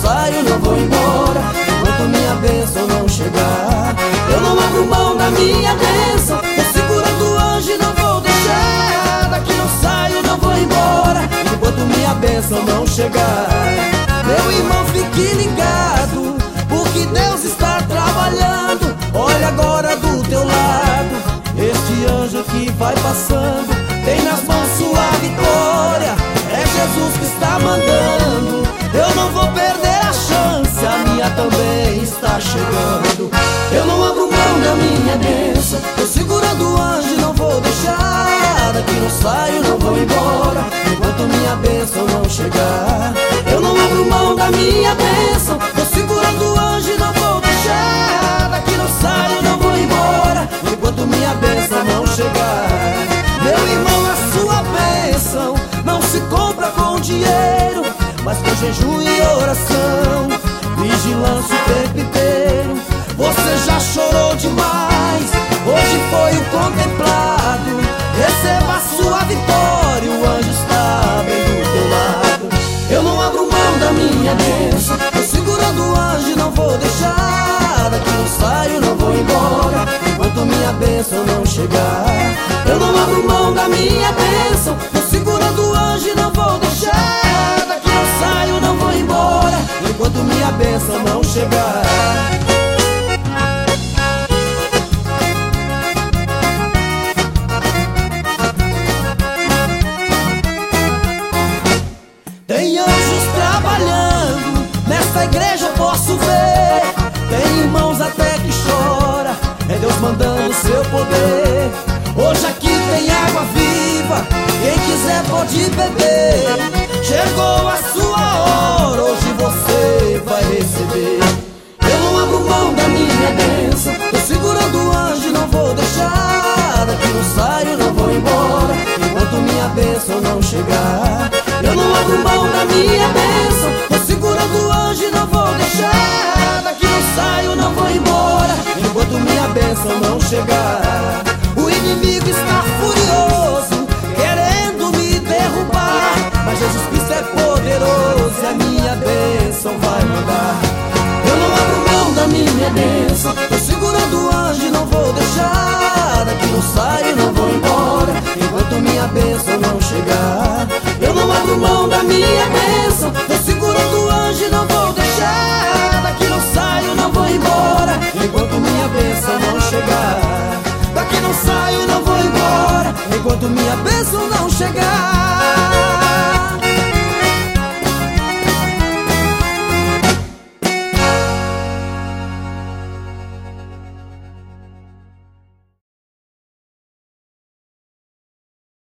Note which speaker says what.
Speaker 1: saio, não vou embora enquanto minha bênção não chegar. Eu não abro mão da minha bênção, tô segurando o anjo e não vou deixar. Daqui não saio, não vou embora enquanto minha bênção não chegar. Meu irmão, fique ligado, porque Deus está trabalhando. Olha agora do teu lado, este anjo que vai passando, tem nas mãos sua vitória. É Jesus que está mandando. Eu não vou perder a chance, a minha também está chegando. Eu não abro mão da minha bênção, tô segurando o anjo e não vou deixar. Daqui não saio, não vou embora enquanto minha bênção não chegar. Eu não abro mão da minha bênção, tô segurando o anjo e não vou deixar. Daqui não saio, não vou embora enquanto minha bênção não chegar. Meu irmão, a sua bênção não se compra com dinheiro, mas com jejum e oração, vigilância o tempo inteiro. Você já chorou demais, hoje foi o contemplado. Receba a sua vitória, o anjo está bem do teu lado. Eu não abro mão da minha bênção, tô segurando o anjo e não vou deixar. Daqui não saio, não vou embora enquanto minha bênção não chegar. Eu não abro mão da minha bênção, tô segurando o anjo e não vou deixar. Daqui não saio, não vou embora enquanto minha bênção não chegar. Tem anjos trabalhando, nesta igreja eu posso ver. Tem irmãos até que chora, é Deus mandando seu poder. Hoje aqui tem água viva, quem quiser pode beber. Chegou a sua hora, hoje você vai receber. Eu não abro mão da minha bênção, tô segurando o anjo e não vou deixar. Daqui não saio, não vou embora enquanto minha bênção não chegar. Eu não abro mão da minha bênção, tô segurando o anjo e não vou deixar. Daqui não saio, não vou embora enquanto minha bênção não chegar. O inimigo está furioso, querendo me derrubar, mas Jesus Cristo é poderoso e a minha bênção vai mandar. Eu não abro mão da minha bênção, tô segurando o anjo e não vou deixar. Daqui não saio, não vou embora enquanto minha bênção não chegar. Eu não abro mão da minha bênção, tô segurando o anjo e não vou deixar. Daqui não saio, não vou embora enquanto minha bênção não chegar. Daqui não saio, não vou embora enquanto minha bênção não chegar.